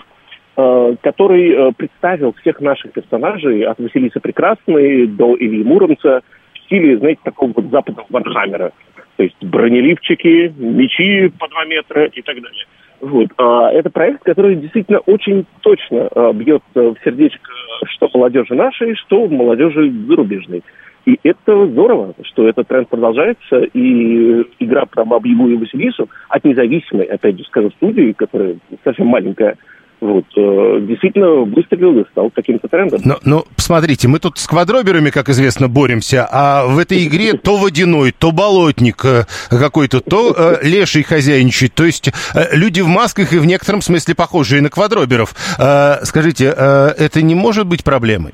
который представил всех наших персонажей от Василисы Прекрасной до Ильи Муромца в стиле, знаете, такого вот западного Вархаммера. То есть бронеливчики, мечи по два метра и так далее. Вот. Это проект, который действительно очень точно бьет в сердечко что молодежи нашей, что молодежи зарубежной. И это здорово, что этот тренд продолжается, и игра про Бабу-Ягу и Василису от независимой, опять же скажу, студии, которая совсем маленькая, вот, действительно выстрелил и стал каким-то трендом. Но, но посмотрите, мы тут с квадроберами, как известно, боремся, а в этой игре то водяной, то болотник какой-то, то э, леший хозяйничает. То есть э, люди в масках и в некотором смысле похожие на квадроберов. Э, скажите, э, это не может быть проблемой?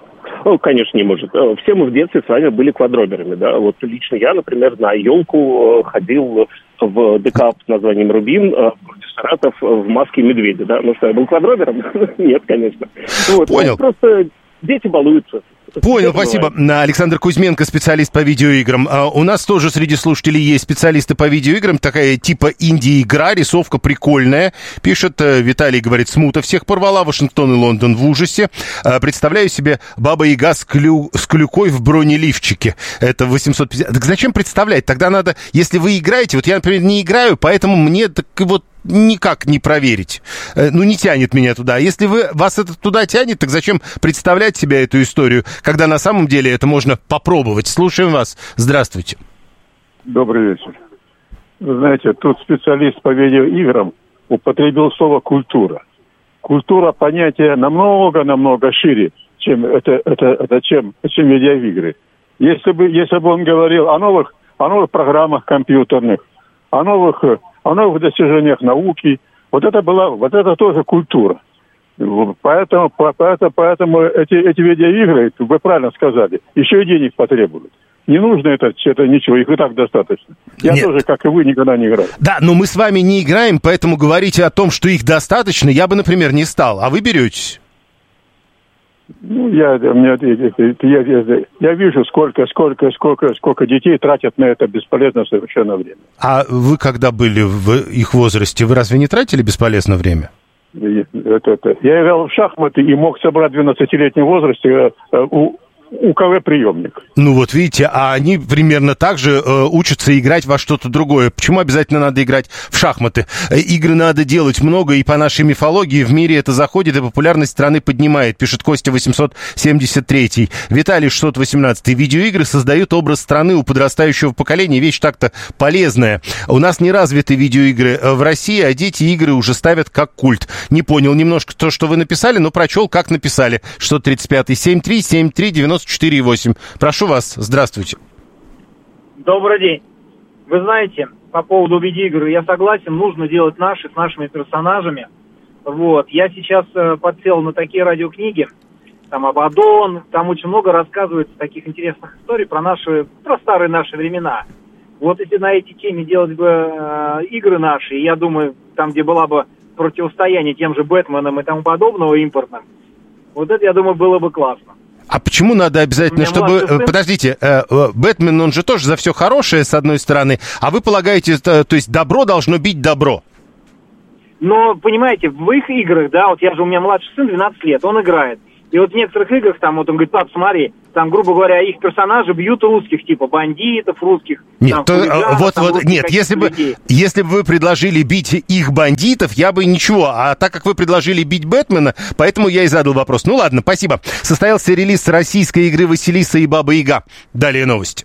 Ну, конечно, не может. Все мы в детстве с вами были квадроберами, да. Вот лично я, например, на елку ходил в ДК под названием «Рубин», в городе Саратов, в маске медведя, да. Ну что, я был квадробером? Нет, конечно. Вот. Понял. Просто дети балуются. Понял, спасибо. Александр Кузьменко, специалист по видеоиграм. А у нас тоже среди слушателей есть специалисты по видеоиграм, такая типа инди-игра, рисовка прикольная. Пишет Виталий, говорит, смута всех порвала, Вашингтон и Лондон в ужасе. А, представляю себе Баба-Яга с, клю... с клюкой в бронеливчике. Это восемьсот пятьдесят. Так зачем представлять? Тогда надо, если вы играете, вот я, например, не играю, поэтому мне так вот никак не проверить. Ну, не тянет меня туда. Если вы, вас это туда тянет, так зачем представлять себе эту историю, когда на самом деле это можно попробовать? Слушаем вас. Здравствуйте. Добрый вечер. Вы знаете, тут специалист по видеоиграм употребил слово «культура». Культура — понятие намного-намного шире, чем, это, это, это, чем, чем видеоигры. Если бы, если бы он говорил о новых, о новых программах компьютерных, о новых... о новых достижениях науки. Вот это была, вот это тоже культура. Поэтому, поэтому, поэтому эти, эти видеоигры, вы правильно сказали, еще и денег потребуют. Не нужно это, это ничего, их и так достаточно. Я Нет. тоже, как и вы, никогда не играю. Да, но мы с вами не играем, поэтому говорите о том, что их достаточно, я бы, например, не стал. А вы беретесь? Ну, я, я, я, я, я вижу, сколько, сколько, сколько, сколько детей тратят на это бесполезное совершенно время. А вы, когда были в их возрасте, вы разве не тратили бесполезно время? Это, это. Я играл в шахматы и мог собрать в двенадцатилетнем возрасте э, у, у КВ-приемник. Ну вот видите, а они примерно так же э, учатся играть во что-то другое. Почему обязательно надо играть в шахматы? Э, игры надо делать много, и по нашей мифологии в мире это заходит и популярность страны поднимает, пишет Костя восемьсот семьдесят три. Виталий шестьсот восемнадцать. Видеоигры создают образ страны у подрастающего поколения. Вещь так-то полезная. У нас не развиты видеоигры в России, а дети игры уже ставят как культ. Не понял немножко то, что вы написали, но прочел, как написали. шестьсот тридцать пять. семь три семь три девяносто четыре восемь. Прошу вас, здравствуйте. Добрый день. Вы знаете, по поводу видеоигр я согласен, нужно делать наши с нашими персонажами. Вот. Я сейчас э, подсел на такие радиокниги, там Абаддон, там очень много рассказывается таких интересных историй про наши, про старые наши времена. Вот если на эти темы делать бы э, игры наши, я думаю, там, где была бы противостояние тем же Бэтменам и тому подобного импортным, вот это, я думаю, было бы классно. А почему надо обязательно, чтобы... Подождите, э, Бэтмен, он же тоже за все хорошее, с одной стороны, а вы полагаете, то, то есть добро должно бить добро? Но, понимаете, в их играх, да, вот я же, у меня младший сын, двенадцать лет, он играет. И вот в некоторых играх, там, вот он говорит, пап, смотри, там, грубо говоря, их персонажи бьют русских, типа бандитов русских. Нет, там, то, хулиганов, вот, там, вот, нет, если бы, если бы вы предложили бить их бандитов, я бы ничего. А так как вы предложили бить Бэтмена, поэтому я и задал вопрос. Ну ладно, спасибо. Состоялся релиз российской игры «Василиса и Баба-Яга». Далее новости.